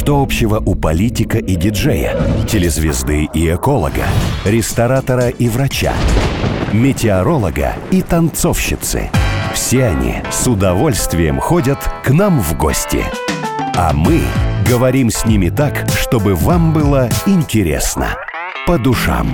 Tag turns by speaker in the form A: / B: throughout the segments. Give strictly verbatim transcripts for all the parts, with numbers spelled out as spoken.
A: Что общего у политика и диджея, телезвезды и эколога, ресторатора и врача, метеоролога и танцовщицы? Все они с удовольствием ходят к нам в гости. А мы говорим с ними так, чтобы вам было интересно. По душам.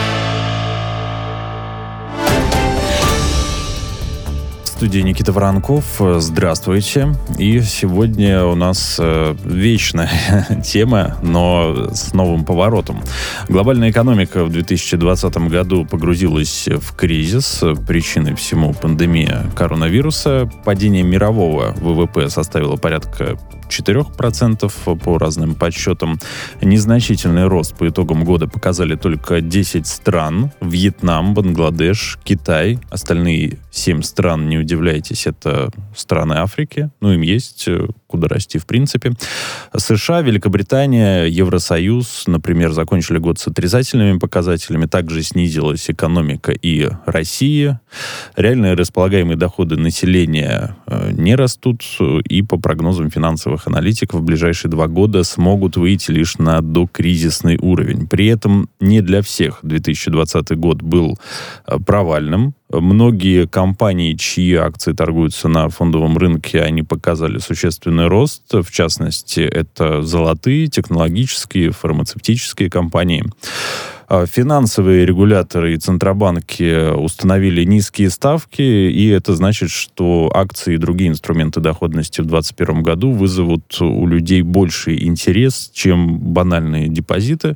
B: В студии Никита Воронков. Здравствуйте. И сегодня у нас э, вечная тема, но с новым поворотом. Глобальная экономика в две тысячи двадцатом году погрузилась в кризис. Причиной всему пандемия коронавируса. Падение мирового ВВП составило порядка четыре процента по разным подсчетам. Незначительный рост по итогам года показали только десять стран. Вьетнам, Бангладеш, Китай. Остальные семь стран, не удивляйтесь, это страны Африки. Ну, им есть куда расти в принципе. США, Великобритания, Евросоюз, например, закончили год с отрицательными показателями. Также снизилась экономика и России. Реальные располагаемые доходы населения не растут. И по прогнозам финансовых аналитиков в ближайшие два года смогут выйти лишь на докризисный уровень. При этом не для всех две тысячи двадцатый год был провальным. Многие компании, чьи акции торгуются на фондовом рынке, они показали существенный рост. В частности, это золотые, технологические, фармацевтические компании. Финансовые регуляторы и центробанки установили низкие ставки, и это значит, что акции и другие инструменты доходности в две тысячи двадцать первом году вызовут у людей больший интерес, чем банальные депозиты.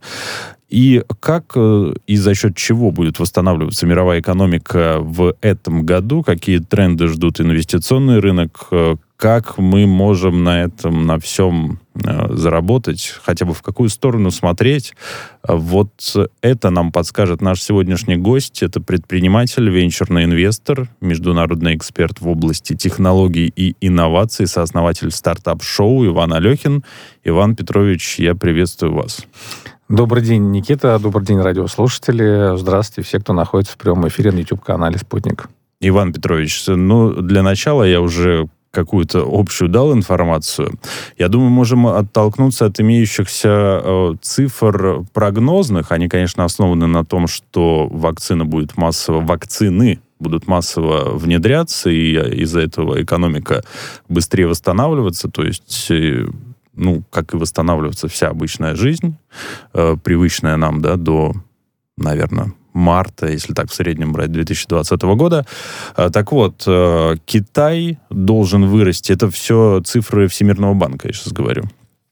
B: И как и за счет чего будет восстанавливаться мировая экономика в этом году, какие тренды ждут инвестиционный рынок, как мы можем на этом, на всем заработать, хотя бы в какую сторону смотреть. Вот это нам подскажет наш сегодняшний гость. Это предприниматель, венчурный инвестор, международный эксперт в области технологий и инноваций, сооснователь стартап-шоу Иван Алехин. Иван Петрович, я приветствую вас.
C: Добрый день, Никита. Добрый день, радиослушатели. Здравствуйте, все, кто находится в прямом эфире на YouTube-канале «Спутник».
B: Иван Петрович, ну, для начала я уже какую-то общую дал информацию. Я думаю, можем оттолкнуться от имеющихся э, цифр прогнозных. Они, конечно, основаны на том, что вакцина будет массово, вакцины будут массово внедряться, и из-за этого экономика быстрее восстанавливаться. То есть, э, ну, как и восстанавливается вся обычная жизнь, э, привычная нам, да, до, наверное, марта, если так в среднем брать, две тысячи двадцатого года. Так вот, Китай должен вырасти, это все цифры Всемирного банка, я сейчас говорю,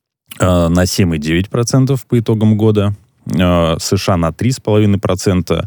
B: на семь целых девять десятых процента по итогам года, США на три целых пять десятых процента,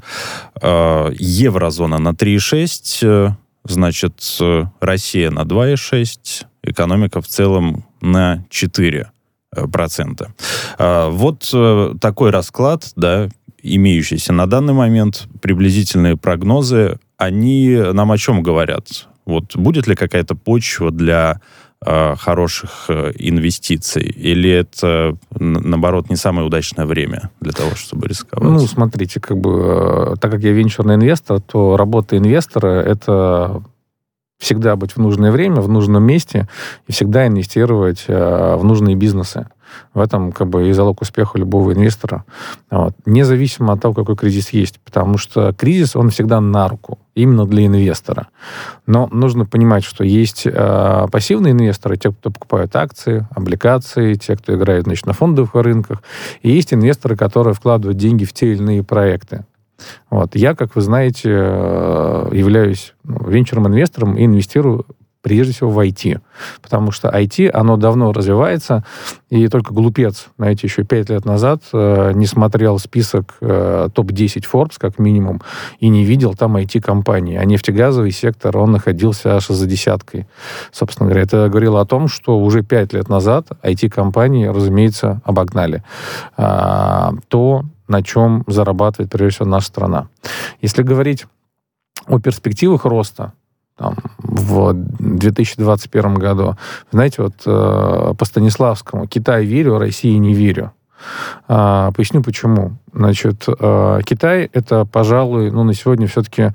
B: еврозона на три целых шесть десятых процента, значит, Россия на два целых шесть десятых процента, экономика в целом на четыре процента. Вот такой расклад, да, имеющиеся на данный момент приблизительные прогнозы, они нам о чем говорят? Вот будет ли какая-то почва для э, хороших э, инвестиций? Или это, наоборот, не самое удачное время для того, чтобы рисковать?
C: Ну, смотрите, как бы, э, так как я венчурный инвестор, то работа инвестора — это всегда быть в нужное время, в нужном месте и всегда инвестировать э, в нужные бизнесы. В этом как бы и залог успеха любого инвестора. Вот. Независимо от того, какой кризис есть. Потому что кризис, он всегда на руку. Именно для инвестора. Но нужно понимать, что есть э, пассивные инвесторы, те, кто покупают акции, облигации, те, кто играет, значит, на фондовых рынках. И есть инвесторы, которые вкладывают деньги в те или иные проекты. Вот. Я, как вы знаете, являюсь венчурным инвестором и инвестирую прежде всего в ай ти. Потому что ай ти, оно давно развивается, и только глупец, знаете, еще пять лет назад э, не смотрел список э, топ десять Forbes, как минимум, и не видел там ай ти-компании. А нефтегазовый сектор, он находился аж за десяткой. Собственно говоря, это говорило о том, что уже пять лет назад ай ти-компании, разумеется, обогнали э, то, на чем зарабатывает, прежде всего, наша страна. Если говорить о перспективах роста, там, в две тысячи двадцать первом году. Знаете, вот э, по Станиславскому: Китай верю, России не верю. А, поясню, почему. Значит, а, Китай — это, пожалуй, ну, на сегодня все-таки,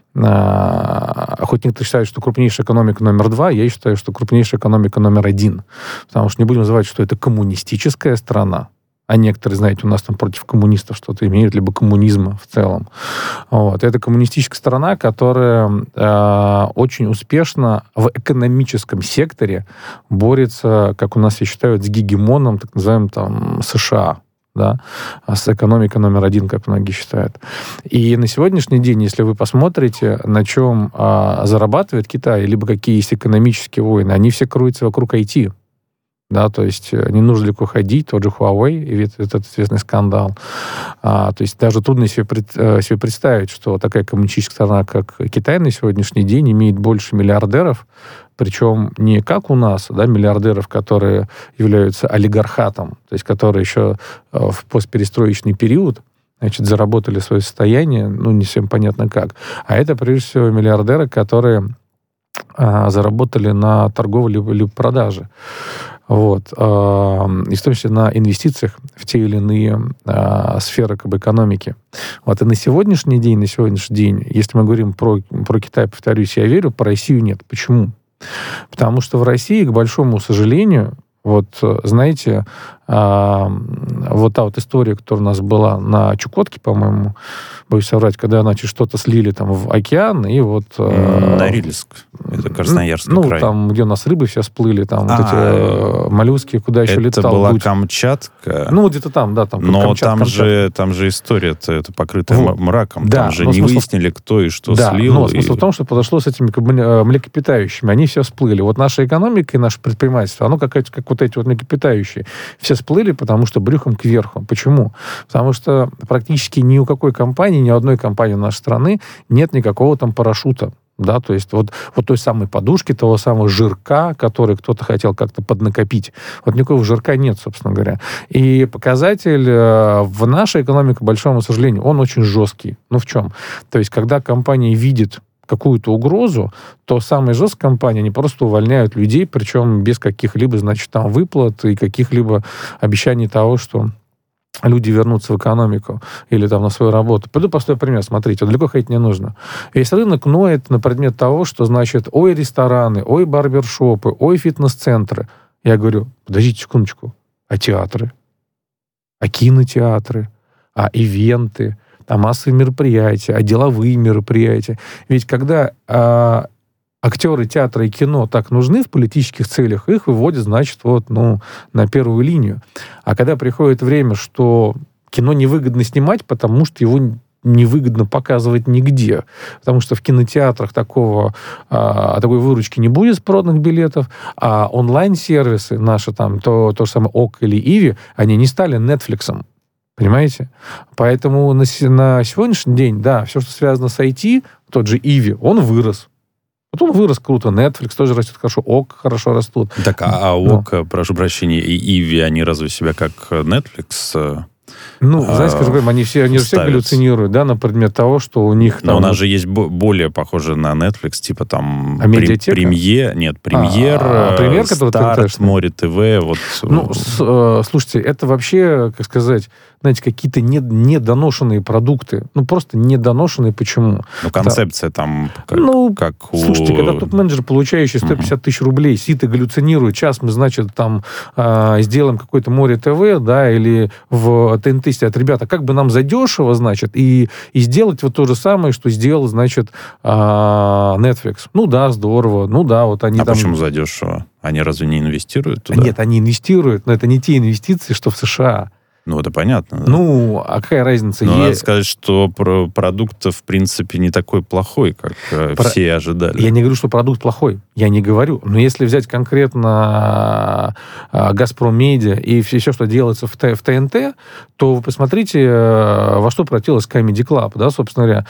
C: а, хоть некоторые считают, что крупнейшая экономика номер два, я считаю, что крупнейшая экономика номер один. Потому что не будем называть, что это коммунистическая страна, а некоторые, знаете, у нас там против коммунистов что-то имеют, либо коммунизма в целом. Вот. Это коммунистическая страна, которая э, очень успешно в экономическом секторе борется, как у нас все считают, с гегемоном, так называемым там США. Да, с экономикой номер один, как многие считают. И на сегодняшний день, если вы посмотрите, на чем а, зарабатывает Китай, либо какие есть экономические войны, они все кроются вокруг ай ти. Да, то есть не нужно далеко ходить, тот же Huawei, и ведь этот известный скандал. А, то есть даже трудно себе, пред, себе представить, что такая коммунистическая страна, как Китай, на сегодняшний день имеет больше миллиардеров, причем не как у нас, да, миллиардеров, которые являются олигархатом, то есть которые еще в постперестроечный период, значит, заработали свое состояние, ну, не всем понятно как. А это, прежде всего, миллиардеры, которые а, заработали на торговле либо продаже. Вот. И в том числе на инвестициях в те или иные а, сферы как бы, экономики. Вот. И на сегодняшний день, на сегодняшний день, если мы говорим про, про Китай, повторюсь, я верю, про Россию нет. Почему? Потому что в России, к большому сожалению, вот, знаете, а, вот та вот история, которая у нас была на Чукотке, по-моему, боюсь соврать, когда, значит, что-то слили там в океан, и вот...
B: Норильск. Это Красноярский
C: ну,
B: край.
C: Ну, там, где у нас рыбы все всплыли, там
B: а,
C: вот эти моллюски, куда еще летал.
B: Это была
C: дуть.
B: Камчатка.
C: Ну, где-то там, да. Там,
B: Но
C: Камчатка,
B: там,
C: Камчатка.
B: Же, там же история-то это покрытая вот. мраком.
C: Да,
B: там же не
C: смысл...
B: выяснили, кто и что
C: да,
B: слил.
C: но
B: и...
C: смысл в том, что подошло с этими млекопитающими. Они все всплыли. Вот наша экономика и наше предпринимательство, оно как, как вот эти вот млекопитающие. Все всплыли, потому что брюхом кверху. Почему? Потому что практически ни у какой компании, ни у одной компании нашей страны нет никакого там парашюта. Да, то есть вот, вот той самой подушки, того самого жирка, который кто-то хотел как-то поднакопить. Вот никакого жирка нет, собственно говоря. И показатель в нашей экономике, к большому сожалению, он очень жесткий. Ну, в чем? То есть, когда компания видит какую-то угрозу, то самые жесткие компании, они просто увольняют людей, причем без каких-либо, значит, там выплат и каких-либо обещаний того, что люди вернутся в экономику или там на свою работу. Пойду простой пример, смотрите, далеко ходить не нужно. Весь рынок ноет на предмет того, что, значит, ой, рестораны, ой, барбершопы, ой, фитнес-центры. Я говорю, подождите секундочку, а театры? А кинотеатры? А ивенты? А массовые мероприятия? А деловые мероприятия? Ведь когда а, актеры театра и кино так нужны в политических целях, их выводят, значит, вот, ну, на первую линию. А когда приходит время, что кино невыгодно снимать, потому что его невыгодно показывать нигде, потому что в кинотеатрах такого, а, такой выручки не будет с проданных билетов, а онлайн-сервисы наши, там, то, то же самое ОК или Иви, они не стали Netflix'ом. Понимаете? Поэтому на, на сегодняшний день, да, все, что связано с ай ти, тот же Иви, он вырос. Вот он вырос круто, Netflix тоже растет хорошо, ОК хорошо растут.
B: Так, а, а ОК, Но. прошу прощения, и Иви, они разве себя как Netflix...
C: Ну, а, знаете, скажем, они все, они все галлюцинируют, да, на предмет того, что у них... Там,
B: но у нас же есть более похоже на Netflix, типа там...
C: А медиатека?
B: Премьер, нет, Премьер,
C: а, а, премьер,
B: Старт, Море ТВ, вот...
C: Ну, с, э, слушайте, это вообще, как сказать, знаете, какие-то не, недоношенные продукты. Ну, просто недоношенные. Почему?
B: Ну, концепция да. там как,
C: ну,
B: как у...
C: Слушайте, когда топ-менеджер, получающий сто пятьдесят тысяч рублей, сидит и галлюцинирует, сейчас мы, значит, там э, сделаем какое-то Море ТВ, да, или в ТНТ сидят, ребята, как бы нам задешево, значит, и, и сделать вот то же самое, что сделал, значит, э, Netflix. Ну, да, здорово. Ну, да, вот они
B: а
C: там...
B: почему задешево? Они разве не инвестируют туда?
C: Нет, они инвестируют, но это не те инвестиции, что в США.
B: Ну, это понятно. Да?
C: Ну, а какая разница?
B: Но
C: е...
B: надо сказать, что продукт, в принципе, не такой плохой, как Про... все ожидали.
C: Я не говорю, что продукт плохой. Я не говорю. Но если взять конкретно «Газпром Медиа» и все, что делается в ТНТ, то вы посмотрите, во что превратилась Comedy Club. Да, собственно говоря,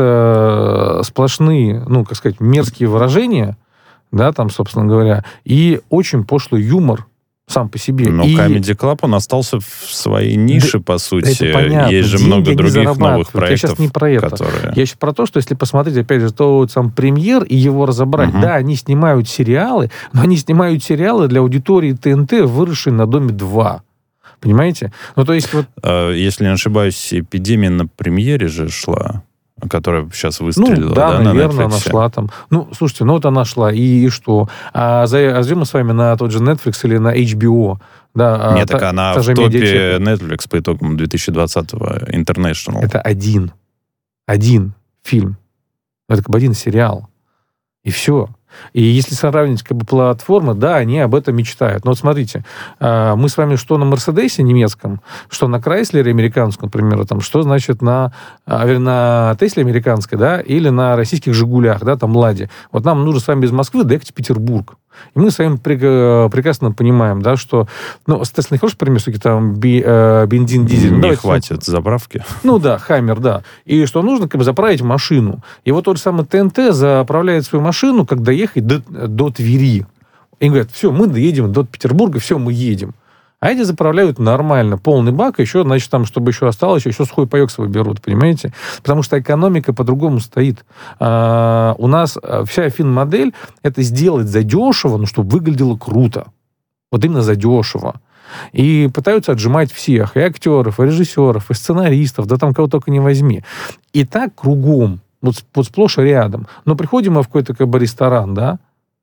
C: это сплошные, ну, как сказать, мерзкие выражения, да, там, собственно говоря, и очень пошлый юмор сам по себе.
B: Но
C: и...
B: Comedy Club, он остался в своей нише, да, по сути.
C: Это понятно.
B: Есть же
C: деньги
B: много других новых проектов.
C: Я сейчас не про это.
B: Которые...
C: Я сейчас про то, что если посмотреть, опять же, то сам «Премьер» и его разобрать. Угу. Да, они снимают сериалы, но они снимают сериалы для аудитории ТНТ, выросшей на «Доме два». Понимаете? Ну, то есть вот...
B: Если не ошибаюсь, «Эпидемия» на премьере же шла, которая сейчас выстрелила,
C: ну, да,
B: да,
C: наверное,
B: на
C: она шла там. Ну, слушайте, ну вот она шла, и, и что? А зайдем мы с вами на тот же Netflix или на эйч би о? Да,
B: Нет,
C: а,
B: так
C: та,
B: она
C: та
B: в топе Netflix по итогам две тысячи двадцатого International.
C: Это один. Один фильм. Это как бы один сериал. И все. И если сравнить как бы платформы, да, они об этом мечтают. Но вот смотрите, мы с вами что на Мерседесе немецком, что на Крайслере американском, к примеру, там, что значит на, на Тесле американской, да, или на российских Жигулях, да, там, Ладе. Вот нам нужно с вами из Москвы доехать в Петербург. И мы с вами прекрасно понимаем, да, что... Ну, с Теслой не хороший пример, все-таки там би, э, бензин, дизель.
B: Не
C: Давайте,
B: хватит заправки.
C: Ну да, Хаммер, да. И что нужно, как бы, заправить машину. И вот тот же самый ТНТ заправляет свою машину, как доехать до, до Твери. И говорят, все, мы доедем до Петербурга, все, мы едем. А эти заправляют нормально, полный бак, еще, значит, там, чтобы еще осталось, еще сухой паек свой берут, понимаете? Потому что экономика по-другому стоит. А, у нас вся финмодель — это сделать задешево, но чтобы выглядело круто. Вот именно задешево. И пытаются отжимать всех, и актеров, и режиссеров, и сценаристов, да там кого только не возьми. И так кругом, вот, вот сплошь и рядом. Но приходим мы в какой-то как бы ресторан, да,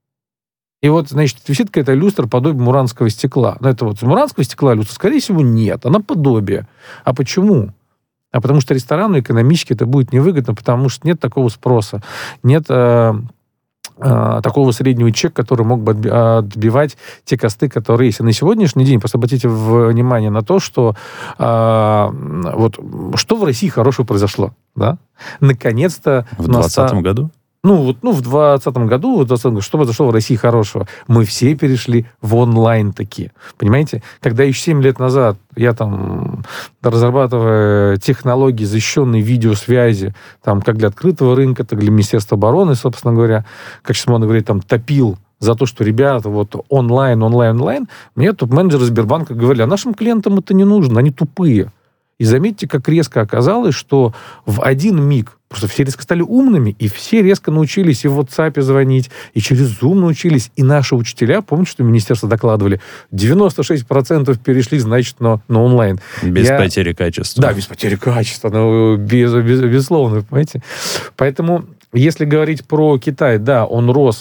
C: и вот, значит, висит какая-то люстра подобие муранского стекла. Но это вот муранского стекла люстра, скорее всего, нет. Она подобие. А почему? А потому что ресторану экономически это будет невыгодно, потому что нет такого спроса. Нет э, э, такого среднего чека, который мог бы отбивать те косты, которые есть. И на сегодняшний день, просто обратите внимание на то, что э, вот что в России хорошего произошло. Да? Наконец-то...
B: В двадцатом году?
C: Ну, вот, ну, в двадцатом году, в двадцатом году, что произошло в России хорошего? Мы все перешли в онлайн такие. Понимаете? Когда еще семь лет назад я там, разрабатывая технологии защищенной видеосвязи, там, как для открытого рынка, так и для Министерства обороны, собственно говоря, как сейчас можно говорить, там, топил за то, что, ребята, вот онлайн, онлайн, онлайн, мне топ-менеджеры Сбербанка говорили, а нашим клиентам это не нужно, они тупые. И заметьте, как резко оказалось, что в один миг просто все резко стали умными, и все резко научились и в WhatsApp звонить, и через Zoom научились. И наши учителя, помните, что министерство докладывали, девяносто шесть процентов перешли, значит, на, на онлайн.
B: Без
C: Я...
B: потери качества.
C: Да, без потери качества, ну, без, без, безусловно, понимаете. Поэтому, если говорить про Китай, да, он рос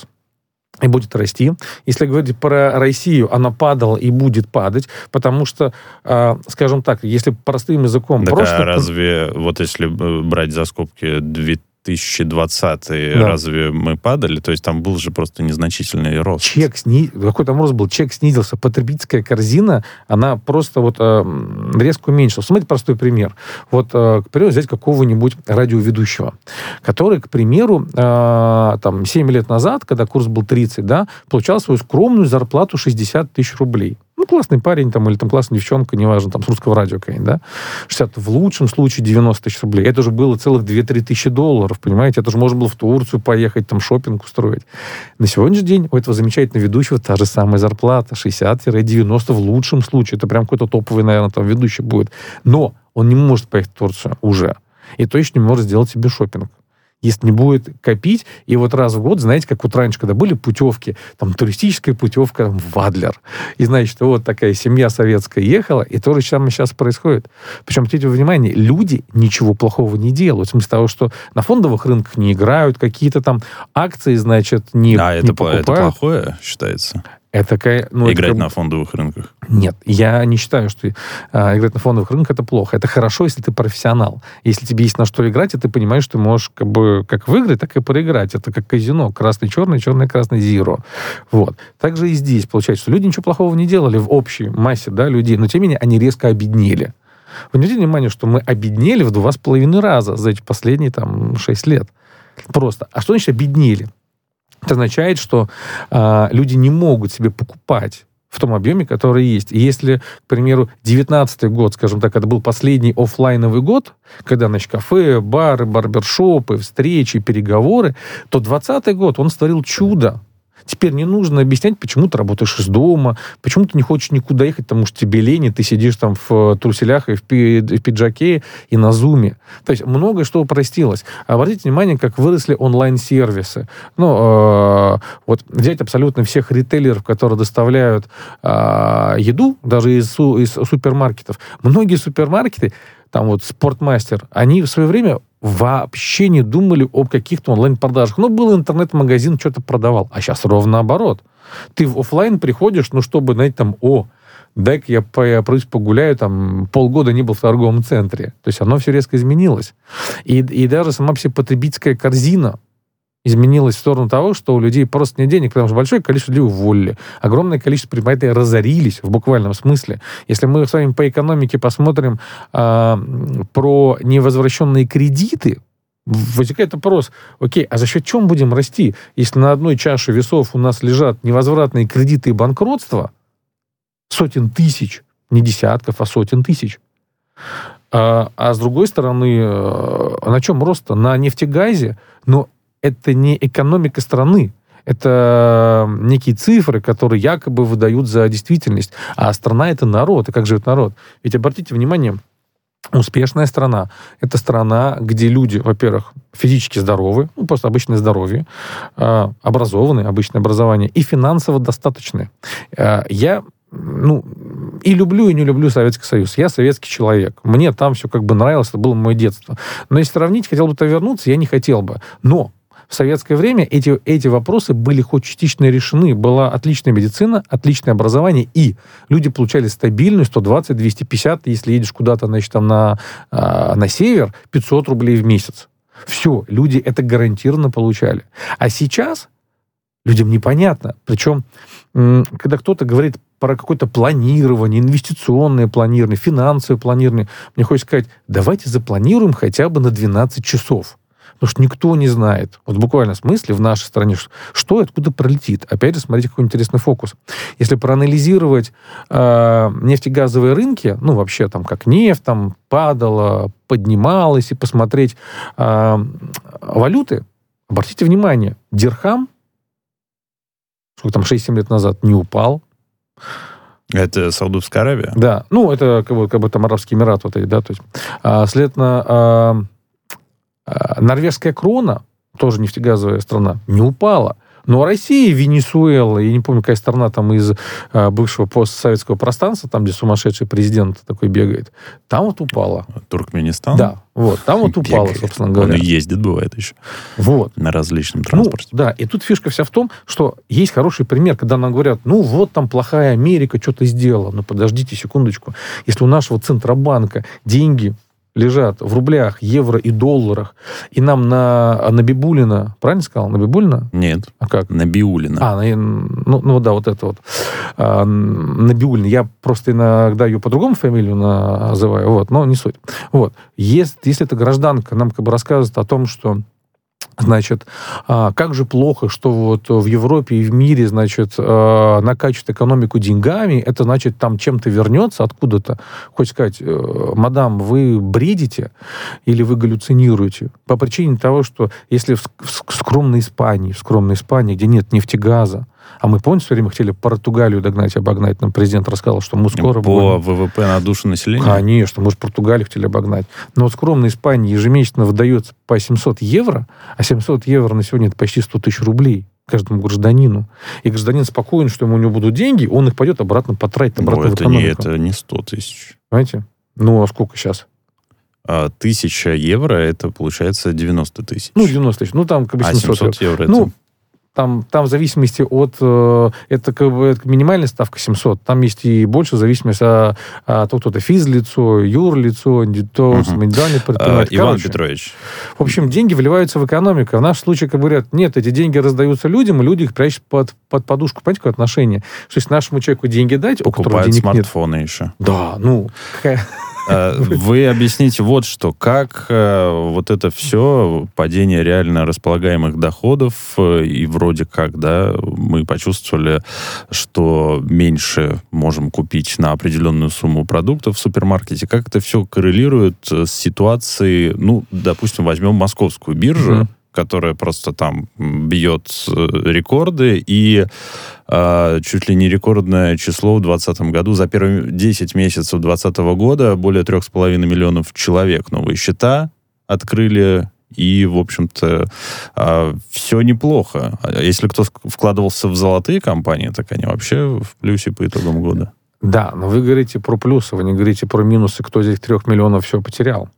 C: и будет расти. Если говорить про Россию, она падала и будет падать, потому что, э, скажем так, если простым языком...
B: Так
C: просто...
B: а разве, вот если брать за скобки две тысячи двадцатый,
C: да.
B: разве мы падали? То есть там был же просто незначительный рост.
C: Чек сни... Какой там рост был? Чек снизился. Потребительская корзина, она просто вот э, резко уменьшилась. Смотрите простой пример. Вот, э, к примеру, взять какого-нибудь радиоведущего, который, к примеру, э, там, семь лет назад, когда курс был тридцать, да, получал свою скромную зарплату шестьдесят тысяч рублей. Ну, классный парень там, или там классная девчонка, неважно, там, с русского радио какая-нибудь, да? шестьдесят, в лучшем случае девяносто тысяч рублей. Это же было целых две-три тысячи долларов, понимаете? Это же можно было в Турцию поехать, там, шопинг устроить. На сегодняшний день у этого замечательного ведущего та же самая зарплата, шестьдесят-девяносто в лучшем случае. Это прям какой-то топовый, наверное, там, ведущий будет. Но он не может поехать в Турцию уже. И точно не может сделать себе шопинг. Если не будет копить, и вот раз в год, знаете, как вот раньше, когда были путевки, там, туристическая путевка там, в Адлер, и, значит, вот такая семья советская ехала, и то же самое сейчас происходит. Причем, обратите внимание, люди ничего плохого не делают, в смысле того, что на фондовых рынках не играют, какие-то там акции, значит, не,
B: а
C: не
B: это,
C: покупают.
B: это плохое, считается?
C: Это, ну,
B: играть
C: это,
B: на фондовых рынках?
C: Нет, я не считаю, что а, играть на фондовых рынках это плохо. Это хорошо, если ты профессионал. Если тебе есть на что играть, и ты понимаешь, что ты можешь как бы как выиграть, так и проиграть. Это как казино. Красный-черный, черный-красный, зеро. Вот. Также и здесь получается, что люди ничего плохого не делали в общей массе, да, людей, но тем не менее они резко обеднели. Вы не обратите внимание, что мы обеднели в два с половиной раза за эти последние там шесть лет. Просто. А что значит обеднели? Это означает, что э, люди не могут себе покупать в том объеме, который есть. И если, к примеру, девятнадцатый год, скажем так, это был последний офлайновый год, когда, значит, кафе, бары, барбершопы, встречи, переговоры, то двадцатый год, он створил чудо. Теперь не нужно объяснять, почему ты работаешь из дома, почему ты не хочешь никуда ехать, потому что тебе лень, и ты сидишь там в труселях и в пиджаке, и на зуме. То есть многое что упростилось. Обратите внимание, как выросли онлайн-сервисы. Ну, э, вот взять абсолютно всех ритейлеров, которые доставляют э, еду, даже из, из супермаркетов. Многие супермаркеты, там вот Спортмастер, они в свое время вообще не думали об каких-то онлайн-продажах. Ну, был интернет-магазин, что-то продавал. А сейчас ровно наоборот. Ты в офлайн приходишь, ну, чтобы, знаете, там, о, дай-ка я пройдусь погуляю, там, полгода не был в торговом центре. То есть оно все резко изменилось. И, и даже сама вся потребительская корзина изменилась в сторону того, что у людей просто нет денег, потому что большое количество людей уволили. Огромное количество предприятий разорились в буквальном смысле. Если мы с вами по экономике посмотрим э, про невозвращенные кредиты, возникает вопрос, окей, а за счет чего мы будем расти, если на одной чаше весов у нас лежат невозвратные кредиты и банкротства сотен тысяч, не десятков, а сотен тысяч. А, а с другой стороны, на чем рост-то? На нефтегазе, но это не экономика страны. Это некие цифры, которые якобы выдают за действительность. А страна — это народ. И как живет народ? Ведь обратите внимание, успешная страна — это страна, где люди, во-первых, физически здоровы, ну, просто обычное здоровье, образованные, обычное образование, и финансово достаточные. Я ну, и люблю, и не люблю Советский Союз. Я советский человек. Мне там все как бы нравилось, это было мое детство. Но если сравнить, хотел бы туда вернуться, я не хотел бы. Но в советское время эти, эти вопросы были хоть частично решены. Была отличная медицина, отличное образование, и люди получали стабильную сто двадцать - двести пятьдесят, если едешь куда-то, значит, там на, на север, пятьсот рублей в месяц. Все, люди это гарантированно получали. А сейчас людям непонятно. Причем, когда кто-то говорит про какое-то планирование, инвестиционное планирование, финансовое планирование, мне хочется сказать, давайте запланируем хотя бы на двенадцать часов. Потому что никто не знает, вот буквально в смысле в нашей стране, что и откуда пролетит. Опять же, смотрите, какой интересный фокус. Если проанализировать э, нефтегазовые рынки, ну, вообще, там, как нефть там падала, поднималась, и посмотреть э, валюты, обратите внимание, дирхам, сколько там, шесть-семь лет назад, не упал.
B: Это Саудовская Аравия?
C: Да. Ну, это как бы, как бы там Арабский Эмират, вот эти, да, то есть, а, следовательно, а, а, норвежская крона, тоже нефтегазовая страна, не упала. Но Россия, Венесуэла, я не помню, какая страна там из а, бывшего постсоветского пространства, там, где сумасшедший президент такой бегает, там вот упала.
B: Туркменистан?
C: Да, вот, там вот упала, бегает. Собственно говоря.
B: Он и ездит, бывает еще.
C: Вот.
B: На различном транспорте.
C: Ну, да, и тут фишка вся в том, что есть хороший пример, когда нам говорят, ну, вот там плохая Америка что-то сделала. Ну, подождите секундочку. Если у нашего Центробанка деньги лежат в рублях, евро и долларах, и нам на Набибуллина, правильно сказал, Набибуллина?
B: Нет.
C: А как?
B: Набиуллина.
C: А, ну, ну да, вот это вот. А, Набиуллина. Я просто иногда ее по-другому фамилию называю, вот, но не суть. Вот. Если, если эта гражданка нам как бы рассказывает о том, что значит, как же плохо, что вот в Европе и в мире, значит, накачивают экономику деньгами, это значит, там чем-то вернется откуда-то. Хочется сказать, мадам, вы бредите или вы галлюцинируете? По причине того, что если в скромной Испании, в скромной Испании, где нет нефтегаза, а мы, помните, все время хотели Португалию догнать, обогнать. Нам президент рассказал, что мы скоро
B: По
C: будем...
B: ВВП на душу населения?
C: Конечно, мы же Португалию хотели обогнать. Но вот скромная Испания ежемесячно выдается по семьсот евро, а семьсот евро на сегодня это почти сто тысяч рублей каждому гражданину. И гражданин спокоен, что ему у него будут деньги, он их пойдет обратно потратить, обратно
B: ну,
C: в
B: это
C: экономику.
B: Не, это не сто тысяч.
C: Понимаете? Ну, а сколько сейчас?
B: А тысяча евро, это получается девяносто тысяч.
C: Ну, девяносто тысяч. Ну, там как бы семьсот,
B: а семьсот евро,
C: ну,
B: это...
C: Там, там в зависимости от... Э, это как бы это минимальная ставка семьсот. Там есть и больше зависимость от, от того, кто-то физлицо, юрлицо, то угу. индивидуальный предприниматель.
B: Иван
C: Короче,
B: Петрович.
C: В общем, деньги вливаются в экономику. В нашем случае, как говорят, нет, эти деньги раздаются людям, и люди их прячут под, под подушку. Понимаете, какое отношение? Что если нашему человеку деньги дать, у которого денег
B: смартфоны
C: нет...
B: еще.
C: Да, ну... Какая...
B: Вы объясните вот что. Как вот это все, падение реально располагаемых доходов, и вроде как, да, мы почувствовали, что меньше можем купить на определенную сумму продуктов в супермаркете. Как это все коррелирует с ситуацией, ну, допустим, возьмем московскую биржу, mm-hmm. которая просто там бьет рекорды, и э, чуть ли не рекордное число в двадцатом году. За первые десять месяцев двадцатого года более трех с половиной миллионов человек новые счета открыли. И, в общем-то, все неплохо. Если кто вкладывался в золотые компании, так они вообще в плюсе по итогам года.
C: Да, но вы говорите про плюсы, вы не говорите про минусы, кто из этих трех миллионов все потерял.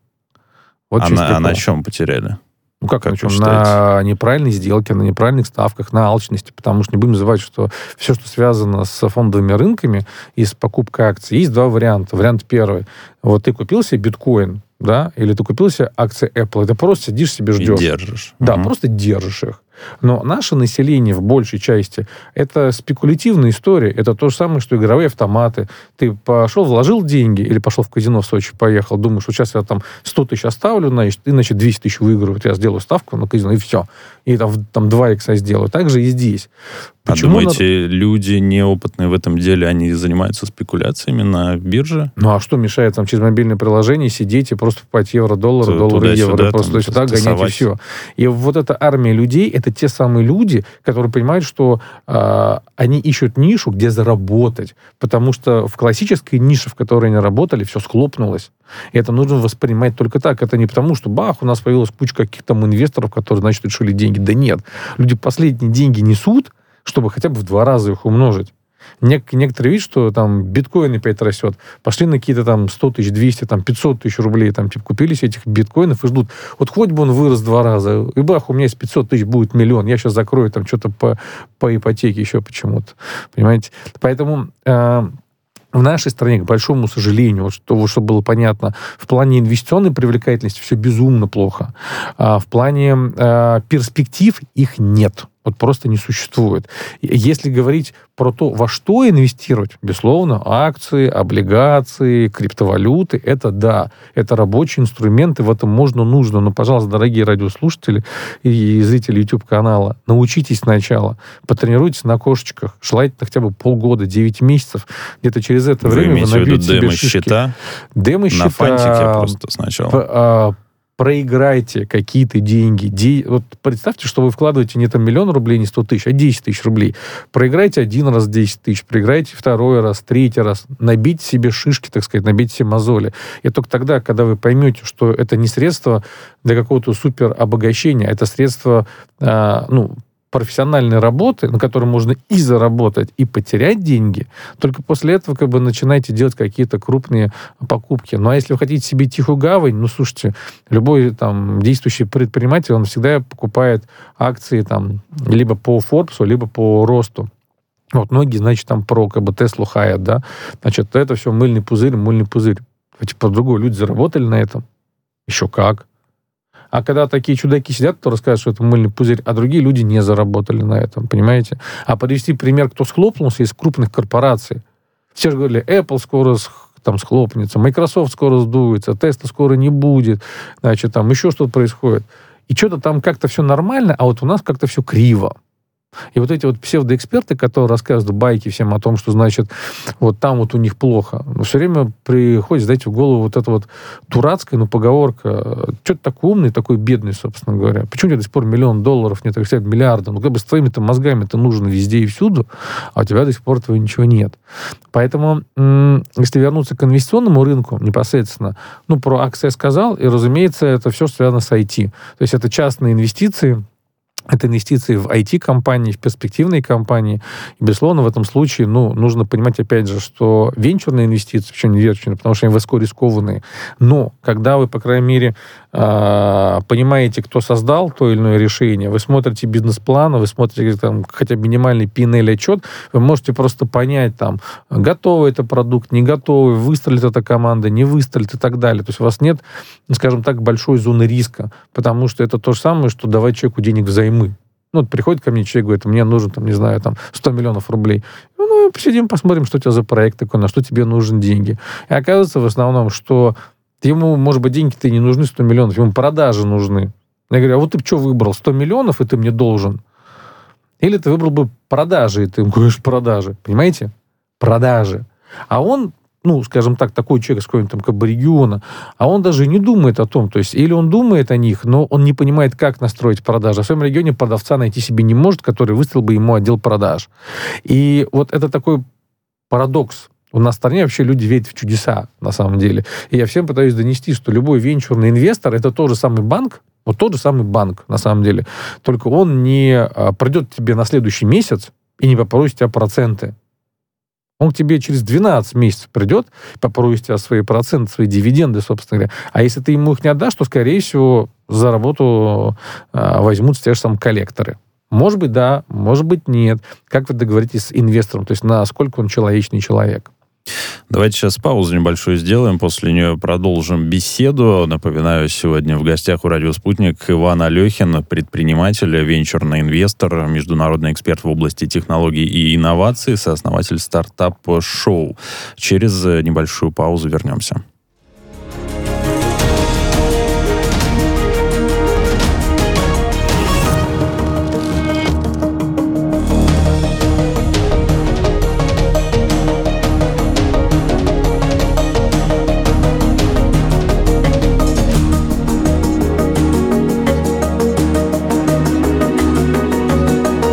C: Вот
B: а, на, а на чем потеряли?
C: Ну, как,
B: как
C: на чем? На неправильной сделке, на неправильных ставках, на алчности. Потому что не будем забывать, что все, что связано с фондовыми рынками и с покупкой акций, есть два варианта. Вариант первый. Вот ты купил себе биткоин, да, или ты купил себе акции Apple. Это просто сидишь себе ждешь.
B: И держишь.
C: Да,
B: угу.
C: просто держишь их. Но наше население в большей части это спекулятивная история. Это то же самое, что игровые автоматы. Ты пошел, вложил деньги, или пошел в казино в Сочи, поехал, думаешь, что сейчас я там сто тысяч оставлю, значит, и, значит, двести тысяч выиграю. Вот я сделаю ставку на казино, и все. И там, там два икса сделаю. Так же и здесь.
B: Почему а думаете, надо... люди неопытные в этом деле, они занимаются спекуляциями на бирже?
C: Ну, а что мешает там через мобильное приложение сидеть и просто покупать евро, доллары, Т- доллары, евро, просто сюда гонять и все. И вот эта армия людей, это те самые люди, которые понимают, что э, они ищут нишу, где заработать. Потому что в классической нише, в которой они работали, все схлопнулось. И это нужно воспринимать только так. Это не потому, что, бах, у нас появилась куча каких-то там инвесторов, которые, значит, решили деньги. Да нет. Люди последние деньги несут, чтобы хотя бы в два раза их умножить. Нек- некоторые видят, что там биткоин опять растет. Пошли на какие-то там сто тысяч, двести, там пятьсот тысяч рублей, там типа купились этих биткоинов и ждут. Вот хоть бы он вырос в два раза. И бах, у меня есть пятьсот тысяч, будет миллион. Я сейчас закрою там что-то по, по ипотеке еще почему-то. Понимаете? Поэтому... Э- В нашей стране, к большому сожалению, вот чтобы, чтобы было понятно, в плане инвестиционной привлекательности все безумно плохо. А в плане а, перспектив их нет. Вот просто не существует. Если говорить про то, во что инвестировать, безусловно, акции, облигации, криптовалюты, это да, это рабочие инструменты, в этом можно, нужно. Но, пожалуйста, дорогие радиослушатели и зрители YouTube-канала, научитесь сначала, потренируйтесь на кошечках, желательно хотя бы полгода, девять месяцев, где-то через это
B: вы
C: время вы набьете себе
B: демо-счета?
C: Демо-счета.
B: На фантике просто сначала.
C: П- проиграйте какие-то деньги. Де... Вот представьте, что вы вкладываете не там миллион рублей, не сто тысяч, а десять тысяч рублей. Проиграйте один раз десять тысяч, проиграйте второй раз, третий раз. Набейте себе шишки, так сказать, набейте себе мозоли. И только тогда, когда вы поймете, что это не средство для какого-то супер обогащения, это средство, а, ну, профессиональной работы, на которой можно и заработать, и потерять деньги, только после этого как бы начинайте делать какие-то крупные покупки. Ну, а если вы хотите себе тихую гавань, ну, слушайте, любой там действующий предприниматель, он всегда покупает акции там либо по Форбсу, либо по росту. Вот многие, значит, там про как бы Теслу хаят, да, значит, это все мыльный пузырь, мыльный пузырь. Типа другой, люди заработали на этом. Еще как. А когда такие чудаки сидят, кто расскажет, что это мыльный пузырь, а другие люди не заработали на этом, понимаете? А привести пример, кто схлопнулся из крупных корпораций. Все же говорили, Apple скоро там схлопнется, Microsoft скоро сдуется, Tesla скоро не будет, значит, там еще что-то происходит. И что-то там как-то все нормально, а вот у нас как-то все криво. И вот эти вот псевдоэксперты, которые рассказывают байки всем о том, что, значит, вот там вот у них плохо, но все время приходит, знаете, в голову вот эта вот дурацкая, ну, поговорка, что ты такой умный, такой бедный, собственно говоря. Почему у тебя до сих пор миллион долларов, нет, так миллиарда? Ну, как бы с твоими-то мозгами ты нужен везде и всюду, а у тебя до сих пор этого ничего нет. Поэтому, если вернуться к инвестиционному рынку непосредственно, ну, про акции я сказал, и, разумеется, это все связано с ай ти. То есть это частные инвестиции, это инвестиции в ай ти-компании, в перспективные компании. И, безусловно, в этом случае, ну, нужно понимать, опять же, что венчурные инвестиции, причем не венчурные, потому что они высокорискованные, но когда вы, по крайней мере, понимаете, кто создал то или иное решение, вы смотрите бизнес-план, вы смотрите там, хотя бы минимальный пи эн эл-отчет, вы можете просто понять, там, готовый это продукт, не готовый, выстрелит эта команда, не выстрелит и так далее. То есть у вас нет, скажем так, большой зоны риска, потому что это то же самое, что давать человеку денег взаймы. Ну, вот приходит ко мне человек, говорит, мне нужен, там, не знаю, там, сто миллионов рублей. Ну, посидим, посмотрим, что у тебя за проект такой, на что тебе нужны деньги. И оказывается в основном, что ему, может быть, деньги-то и не нужны сто миллионов, ему продажи нужны. Я говорю, а вот ты что выбрал, сто миллионов, и ты мне должен? Или ты выбрал бы продажи, и ты ему говоришь продажи. Понимаете? Продажи. А он, ну, скажем так, такой человек из какого-нибудь там как бы региона, а он даже не думает о том, то есть или он думает о них, но он не понимает, как настроить продажи. В своем регионе продавца найти себе не может, который выставил бы ему отдел продаж. И вот это такой парадокс. У нас в стране вообще люди верят в чудеса, на самом деле. И я всем пытаюсь донести, что любой венчурный инвестор — это тот же самый банк, вот тот же самый банк, на самом деле. Только он не а, придет к тебе на следующий месяц и не попросит тебя проценты. Он к тебе через двенадцать месяцев придет, попросит тебя свои проценты, свои дивиденды, собственно говоря. А если ты ему их не отдашь, то, скорее всего, за работу а, возьмутся те же самые коллекторы. Может быть, да, может быть, нет. Как вы договоритесь с инвестором? То есть, насколько он человечный человек?
B: Давайте сейчас паузу небольшую сделаем, после нее продолжим беседу. Напоминаю, сегодня в гостях у «Радио Спутник» Иван Алехин, предприниматель, венчурный инвестор, международный эксперт в области технологий и инноваций, сооснователь стартап-шоу. Через небольшую паузу вернемся.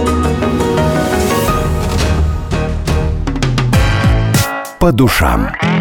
A: По душам.